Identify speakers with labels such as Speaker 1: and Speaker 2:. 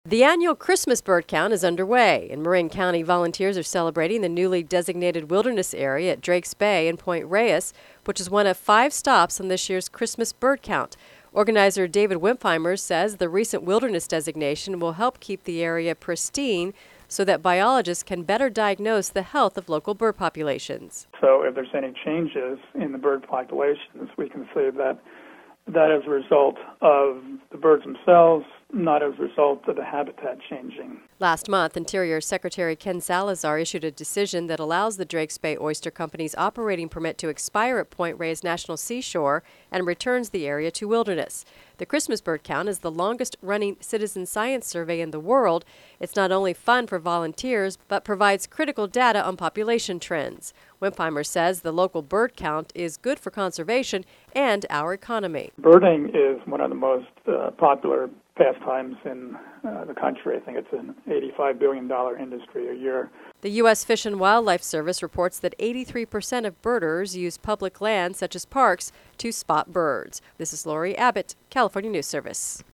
Speaker 1: The annual Christmas bird count is underway. In Marin County, volunteers are celebrating the newly designated wilderness area at Drakes Bay and Point Reyes, which is one of 5 stops on this year's Christmas bird count. Organizer David Wimpheimer says the recent wilderness designation will help keep the area pristine so that biologists can better diagnose the health of local bird populations.
Speaker 2: So if there's any changes in the bird populations, we can say that is a result of the birds themselves, not as a result of the habitat changing.
Speaker 1: Last month, Interior Secretary Ken Salazar issued a decision that allows the Drakes Bay Oyster Company's operating permit to expire at Point Reyes National Seashore and returns the area to wilderness. The Christmas bird count is the longest-running citizen science survey in the world. It's not only fun for volunteers, but provides critical data on population trends. Wimpheimer says the local bird count is good for conservation and our economy.
Speaker 2: Birding is one of the most popular pastimes in the country. I think it's an $85 billion industry a year.
Speaker 1: The U.S. Fish and Wildlife Service reports that 83% of birders use public land, such as parks, to spot birds. This is Lori Abbott, California News Service.